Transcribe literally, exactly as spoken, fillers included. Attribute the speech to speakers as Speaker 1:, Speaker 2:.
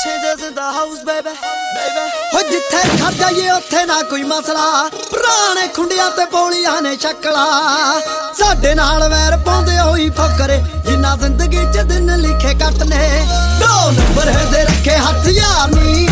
Speaker 1: changes in the house baby baby
Speaker 2: ਹੋ ਜਿੱਥੇ ਖੜ ਜਾਈਏ ਉੱਥੇ ਨਾ ਕੋਈ ਮਸਲਾ ਪੁਰਾਣੇ ਖੁੰਡਿਆਂ ਤੇ ਪੌਲੀਆਂ ਨੇ ਸ਼ਕਲਾ ਸਾਡੇ ਨਾਲ ਵੈਰ ਪਾਉਂਦੇ ਹੋਈ ਫਕਰੇ ਜਿੰਨਾ ਜ਼ਿੰਦਗੀ ਚ ਦਿਨ ਲਿਖੇ ਕੱਟ ਨੇ ਦੋ ਨੰਬਰ ਦੇ ਰੱਖੇ ਹੱਥ ਯਾਰ ਨੀ